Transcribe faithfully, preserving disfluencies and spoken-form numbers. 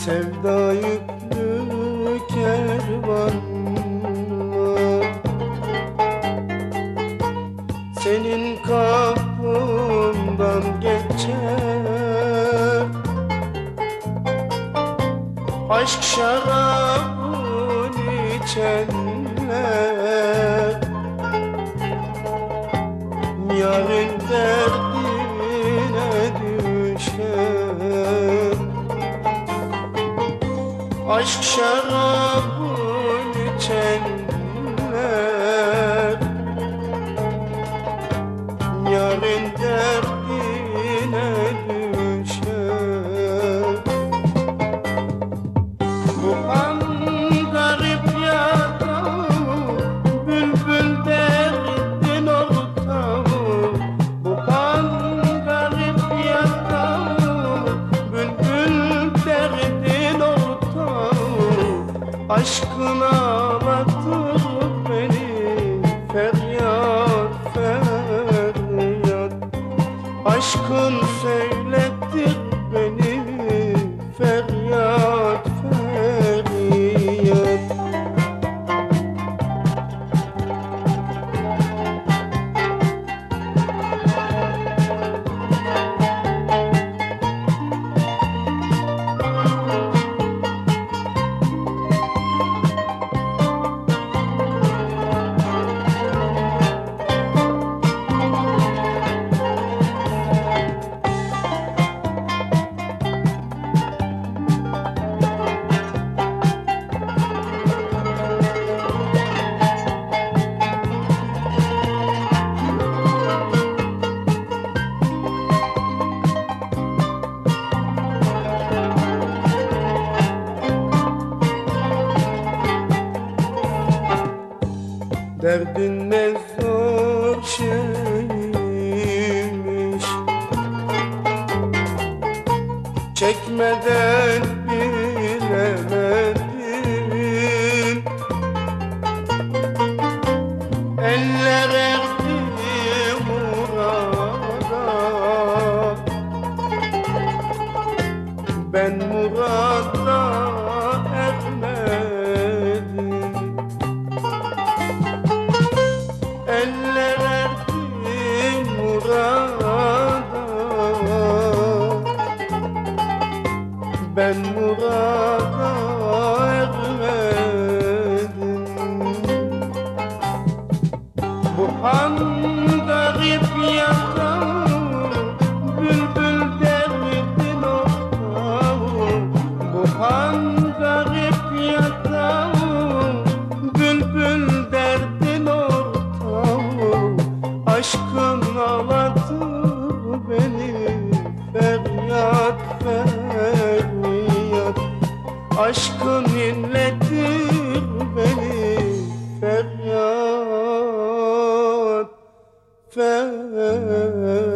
Sevda yüklü kervanla senin kapından geçer. Aşk şarabını içenler yarın derdine düşer. Aşk şarabını içenler yarın derdine düşer. Bu an garip yatağı, bülbül derdin ortağı. Bu an garip yatağı, bülbül derdin ortağı. Aşkın ağlatır beni, feryat feryat. Aşkın söylettir beni, feryat feryat. Derdin ne zor şeymiş, çekmeden bilemedim. Eller erdi murada, ben murada ermedim. Eller erdi murada, ben murada ermedim. Bu an garip yatağı, bülbül derdin ortağı. Bu an garip yatağı, bülbül derdin ortağı. Aşkın ağlatır beni, feryat feryat. Aşkın inletir beni, feryat feryat.